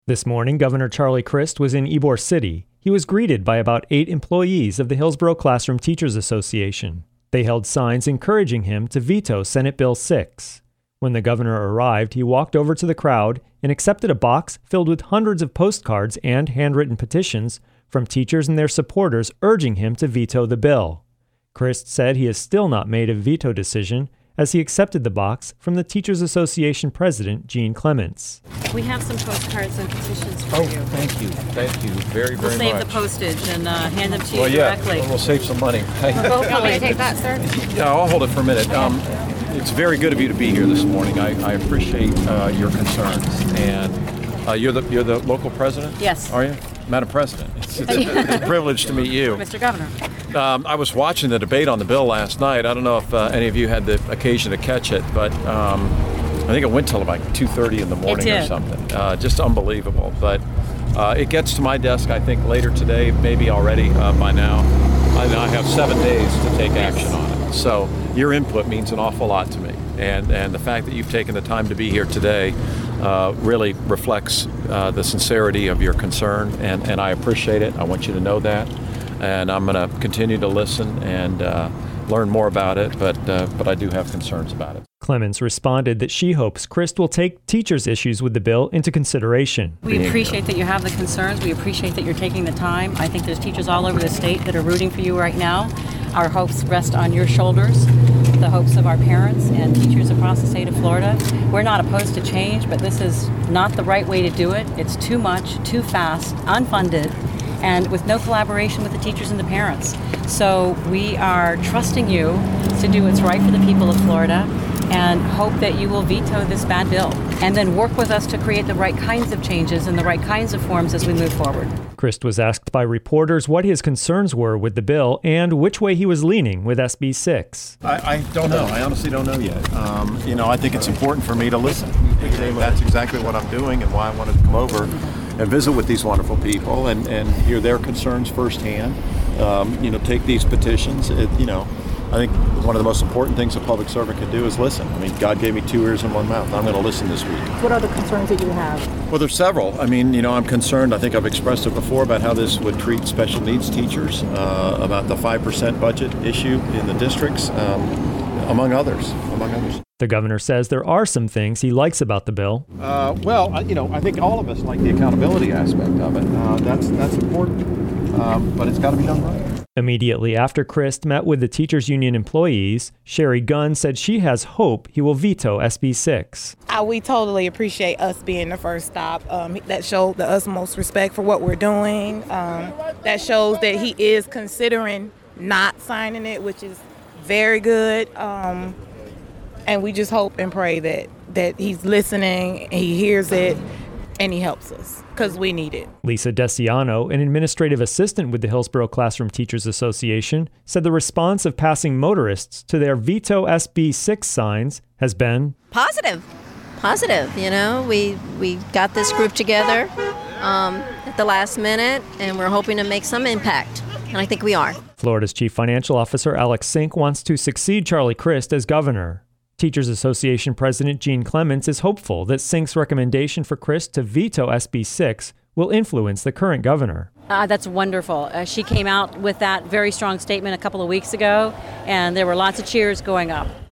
This morning, Governor Charlie Crist was in Ybor City. He was greeted by about 8 employees of the Hillsborough Classroom Teachers Association. They held signs encouraging him to veto Senate Bill 6. When the governor arrived, he walked over to the crowd and accepted a box filled with hundreds of postcards and handwritten petitions from teachers and their supporters urging him to veto the bill. Crist said he has still not made a veto decision as he accepted the box from the Teachers Association president, Gene Clements. We have some postcards and petitions for you. Thank you. Thank you very, very much. We'll save the postage and hand them to you directly. Yeah, we'll save some money. Want me to take that, sir? Yeah, I'll hold it for a minute. It's very good of you to be here this morning. I appreciate your concerns. And you're the local president? Yes. Are you? Madam President, it's a privilege to meet you. Mr. Governor. I was watching the debate on the bill last night. I don't know if any of you had the occasion to catch it, but I think it went till about 2:30 in the morning or something. Just unbelievable. But it gets to my desk, I think, later today, maybe already by now. I have 7 days to take action on it. So your input means an awful lot to me. And the fact that you've taken the time to be here today really reflects the sincerity of your concern, and I appreciate it. I want you to know that. And I'm going to continue to listen and learn more about it, but I do have concerns about it. Clements responded that she hopes Crist will take teachers' issues with the bill into consideration. We appreciate that you have the concerns. We appreciate that you're taking the time. I think there's teachers all over the state that are rooting for you right now. Our hopes rest on your shoulders, the hopes of our parents and teachers across the state of Florida. We're not opposed to change, but this is not the right way to do it. It's too much, too fast, unfunded, and with no collaboration with the teachers and the parents. So we are trusting you to do what's right for the people of Florida and hope that you will veto this bad bill and then work with us to create the right kinds of changes and the right kinds of forms as we move forward. Crist was asked by reporters what his concerns were with the bill and which way he was leaning with SB 6. I don't know. I honestly don't know yet. I think it's important for me to listen. That's exactly what I'm doing and why I wanted to come over and visit with these wonderful people and hear their concerns firsthand. Take these petitions. I think one of the most important things a public servant can do is listen. I mean, God gave me 2 ears and 1 mouth. I'm going to listen this week. What are the concerns that you have? Well, there's several. I'm concerned. I think I've expressed it before about how this would treat special needs teachers, about the 5% budget issue in the districts, among others. The governor says there are some things he likes about the bill. I think all of us like the accountability aspect of it. That's important, but it's got to be done right. Immediately after Crist met with the teachers union employees, Sherry Gunn said she has hope he will veto SB 6. We totally appreciate us being the first stop. That showed the utmost respect for what we're doing. That shows that he is considering not signing it, which is very good. And we just hope and pray that he's listening, he hears it, and he helps us, because we need it. Lisa Desiano, an administrative assistant with the Hillsborough Classroom Teachers Association, said the response of passing motorists to their veto SB 6 signs has been positive. We got this group together at the last minute, and we're hoping to make some impact, and I think we are. Florida's Chief Financial Officer Alex Sink wants to succeed Charlie Crist as governor. Teachers Association President Gene Clements is hopeful that Sink's recommendation for Crist to veto SB 6 will influence the current governor. That's wonderful. She came out with that very strong statement a couple of weeks ago, and there were lots of cheers going up.